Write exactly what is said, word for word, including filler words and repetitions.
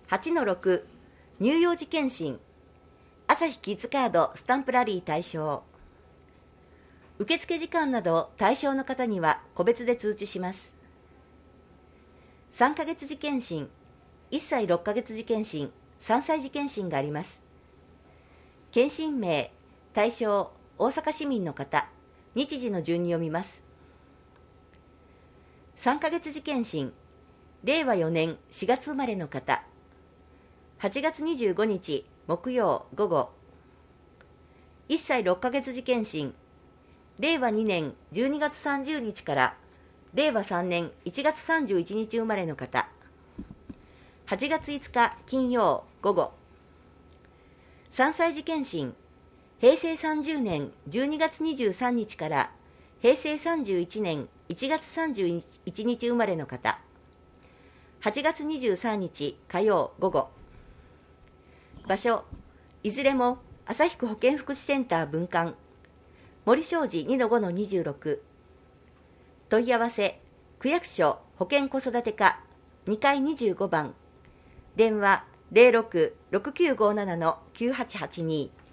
はちのろく 乳幼児健診朝日キッズカードスタンプラリー対象。受付時間など対象の方には個別で通知します。さんかげつ児健診、いっさいろっかげつ児健診、さんさい児健診があります。健診名、対象、大阪市民の方、日時の順に読みます。さんかげつ児健診、れいわよねんしがつ生まれの方、はちがつにじゅうごにち木曜午後。いっさいろっかげつ児健診、れいわにねんじゅうにがつさんじゅうにちかられいわさんねんいちがつさんじゅういちにち生まれの方、はちがついつか金曜午後。さんさい児健診、へいせいさんじゅうねんじゅうにがつにじゅうさんにちからへいせいさんじゅういちねんいちがつさんじゅういちにち生まれの方、はちがつにじゅうさんにち火曜午後。場所、いずれも旭区保健福祉センター分館、森商事 にのごのにじゅうろく。問い合わせ、区役所保健子育て課にかいにじゅうごばん、電話 ゼロろく ろくきゅうごなな のきゅうはちはちに。